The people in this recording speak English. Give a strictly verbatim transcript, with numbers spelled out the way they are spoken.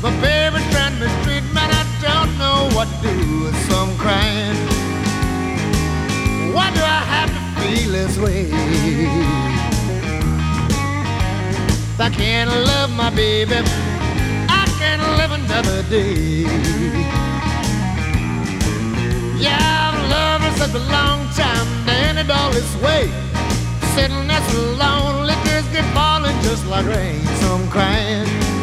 My baby trying to mistreat me, and I don't know what to do, so I'm crying. Why do I have to feel this way? I can't love my baby, I can't live another day. Yeah, I've loved her such a long time, and it all this way. Sitting there so lonely, tears get falling just like rain, so I'm crying.